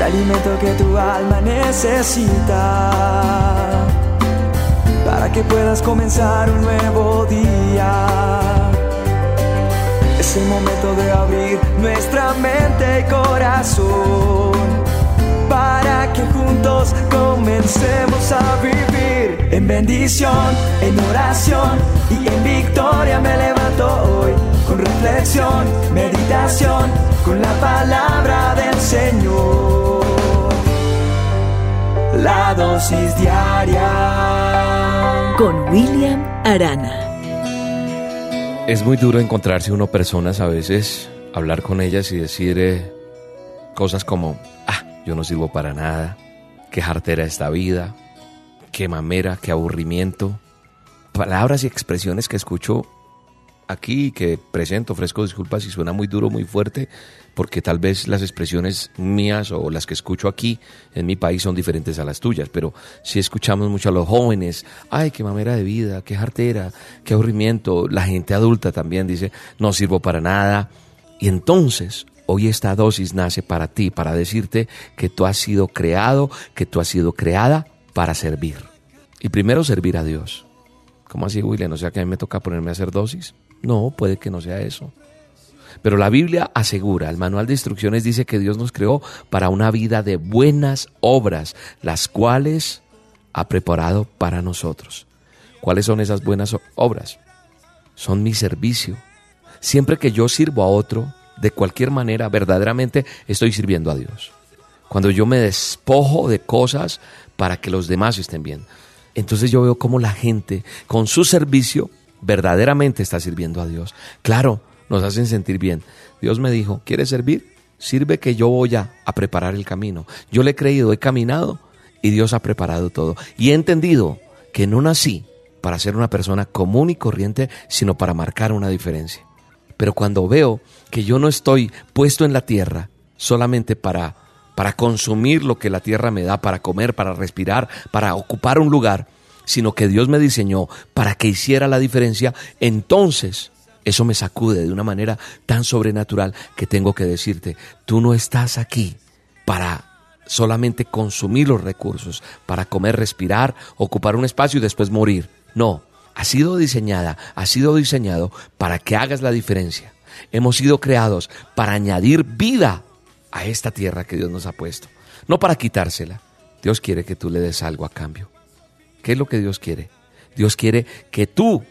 alimento que tu alma necesita, para que puedas comenzar un nuevo día. Es el momento de abrir nuestra mente y corazón, para que juntos comencemos a vivir en bendición, en oración y en victoria. Me levanto hoy con reflexión, meditación, con la palabra del Señor. La dosis diaria con William Arana. Es muy duro encontrarse uno personas a veces, hablar con ellas y decir cosas como: yo no sirvo para nada, qué jartera esta vida, qué mamera, qué aburrimiento. Palabras y expresiones que escucho aquí, que presento, ofrezco disculpas si suena muy duro, muy fuerte, porque tal vez las expresiones mías o las que escucho aquí en mi país son diferentes a las tuyas, pero sí escuchamos mucho a los jóvenes: ay, qué mamera de vida, qué jartera, qué aburrimiento. La gente adulta también dice: no sirvo para nada. Y entonces hoy esta dosis nace para ti, para decirte que tú has sido creado, que tú has sido creada para servir. Y primero servir a Dios. ¿Cómo así, William? ¿O sea que a mí me toca ponerme a hacer dosis? No, puede que no sea eso. Pero la Biblia asegura, el manual de instrucciones dice que Dios nos creó para una vida de buenas obras, las cuales ha preparado para nosotros. ¿Cuáles son esas buenas obras? Son mi servicio. Siempre que yo sirvo a otro, de cualquier manera, verdaderamente estoy sirviendo a Dios. Cuando yo me despojo de cosas para que los demás estén bien. Entonces yo veo cómo la gente, con su servicio, verdaderamente está sirviendo a Dios. Claro, nos hacen sentir bien. Dios me dijo: ¿quieres servir? Sirve, que yo voy a preparar el camino. Yo le he creído, he caminado y Dios ha preparado todo. Y he entendido que no nací para ser una persona común y corriente, sino para marcar una diferencia. Pero cuando veo que yo no estoy puesto en la tierra solamente para consumir lo que la tierra me da, para comer, para respirar, para ocupar un lugar, sino que Dios me diseñó para que hiciera la diferencia, entonces eso me sacude de una manera tan sobrenatural que tengo que decirte: tú no estás aquí para solamente consumir los recursos, para comer, respirar, ocupar un espacio y después morir. No, has sido diseñado para que hagas la diferencia. Hemos sido creados para añadir vida a esta tierra que Dios nos ha puesto, no para quitársela. Dios quiere que tú le des algo a cambio. ¿Qué es lo que Dios quiere? Dios quiere que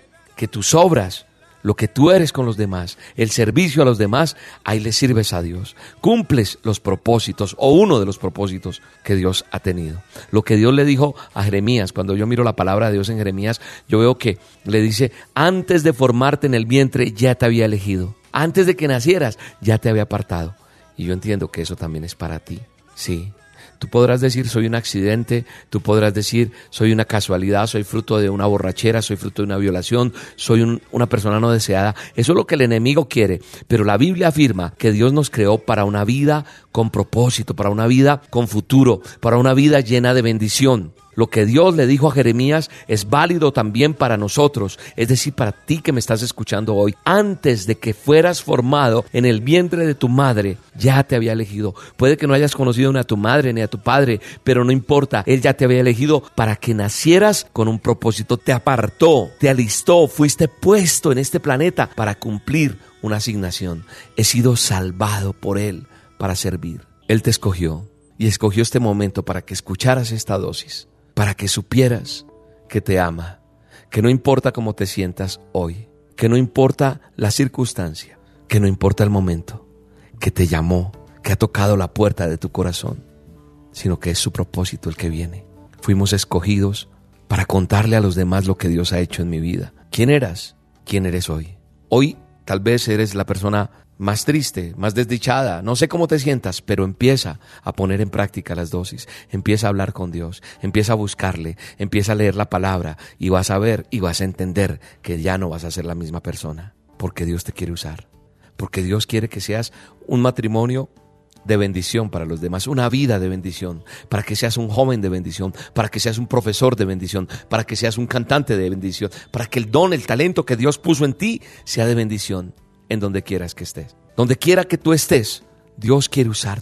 tus obras, lo que tú eres con los demás, el servicio a los demás, ahí le sirves a Dios. Cumples los propósitos o uno de los propósitos que Dios ha tenido. Lo que Dios le dijo a Jeremías, cuando yo miro la palabra de Dios en Jeremías, yo veo que le dice: antes de formarte en el vientre ya te había elegido. Antes de que nacieras ya te había apartado. Y yo entiendo que eso también es para ti. Sí. Tú podrás decir: soy un accidente, tú podrás decir: soy una casualidad, soy fruto de una borrachera, soy fruto de una violación, soy una persona no deseada. Eso es lo que el enemigo quiere, pero la Biblia afirma que Dios nos creó para una vida con propósito, para una vida con futuro, para una vida llena de bendición. Lo que Dios le dijo a Jeremías es válido también para nosotros, es decir, para ti que me estás escuchando hoy. Antes de que fueras formado en el vientre de tu madre, ya te había elegido. Puede que no hayas conocido ni a tu madre ni a tu padre, pero no importa, Él ya te había elegido para que nacieras con un propósito. Te apartó, te alistó, fuiste puesto en este planeta para cumplir una asignación. He sido salvado por Él para servir. Él te escogió y escogió este momento para que escucharas esta dosis, para que supieras que te ama, que no importa cómo te sientas hoy, que no importa la circunstancia, que no importa el momento, que te llamó, que ha tocado la puerta de tu corazón, sino que es su propósito el que viene. Fuimos escogidos para contarle a los demás lo que Dios ha hecho en mi vida. ¿Quién eras? ¿Quién eres hoy? Hoy tal vez eres la persona más triste, más desdichada, no sé cómo te sientas, pero empieza a poner en práctica las dosis, empieza a hablar con Dios, empieza a buscarle, empieza a leer la palabra y vas a ver y vas a entender que ya no vas a ser la misma persona, porque Dios te quiere usar, porque Dios quiere que seas un matrimonio de bendición para los demás, una vida de bendición, para que seas un joven de bendición, para que seas un profesor de bendición, para que seas un cantante de bendición, para que el don, el talento que Dios puso en ti sea de bendición en donde quieras que estés. Donde quiera que tú estés, Dios quiere usarte.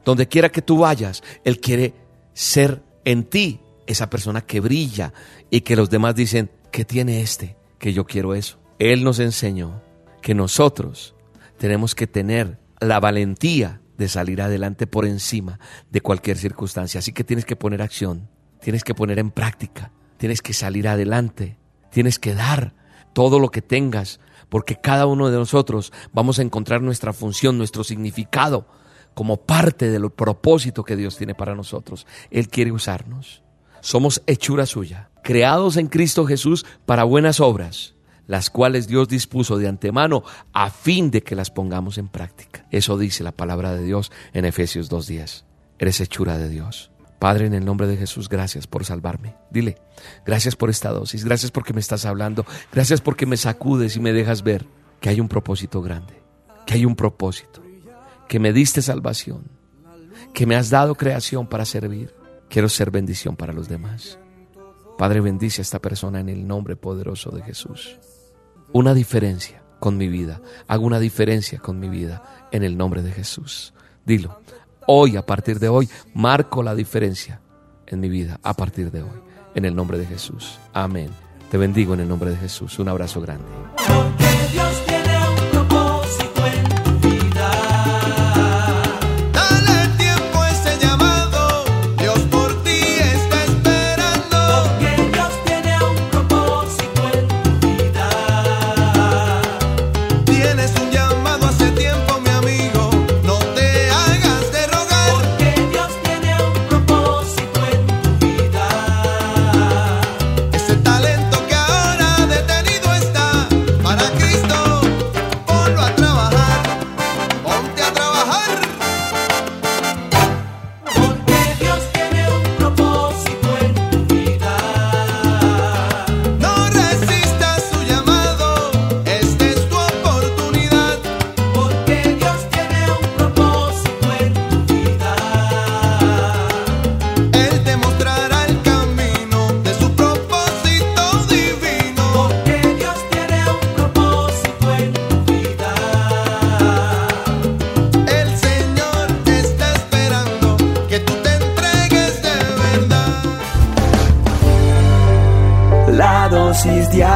Donde quiera que tú vayas, Él quiere ser en ti esa persona que brilla y que los demás dicen, ¿qué tiene este? Que yo quiero eso. Él nos enseñó que nosotros tenemos que tener la valentía de salir adelante por encima de cualquier circunstancia. Así que tienes que poner acción, tienes que poner en práctica, tienes que salir adelante, tienes que dar todo lo que tengas, porque cada uno de nosotros vamos a encontrar nuestra función, nuestro significado como parte del propósito que Dios tiene para nosotros. Él quiere usarnos. Somos hechura suya, creados en Cristo Jesús para buenas obras, las cuales Dios dispuso de antemano a fin de que las pongamos en práctica. Eso dice la palabra de Dios en Efesios 2:10. Eres hechura de Dios. Padre, en el nombre de Jesús, gracias por salvarme. Dile, gracias por esta dosis, gracias porque me estás hablando, gracias porque me sacudes y me dejas ver que hay un propósito grande, que hay un propósito, que me diste salvación, que me has dado creación para servir. Quiero ser bendición para los demás. Padre, bendice a esta persona en el nombre poderoso de Jesús. Una diferencia con mi vida, hago una diferencia con mi vida en el nombre de Jesús. Dilo. Hoy, a partir de hoy, marco la diferencia en mi vida, a partir de hoy, en el nombre de Jesús. Amén. Te bendigo en el nombre de Jesús. Un abrazo grande. Porque Dios tiene un propósito en tu vida. Dale tiempo a ese llamado, Dios por ti está esperando. Porque Dios tiene un propósito en tu vida. Tienes un llamado hace tiempo, mi amigo, no te hagas de rogar. Porque Dios tiene un propósito en tu vida. Ese talento que ahora detenido está, para Cristo, ponlo a trabajar, ponte a trabajar. Porque Dios tiene un propósito en tu vida. No resistas su llamado, esta es tu oportunidad. Porque Dios tiene un propósito en tu vida. Él te mostrará el camino de su propósito divino. Porque Dios tiene un propósito en tu vida. El Señor está esperando que tú te entregues de verdad. La dosis diaria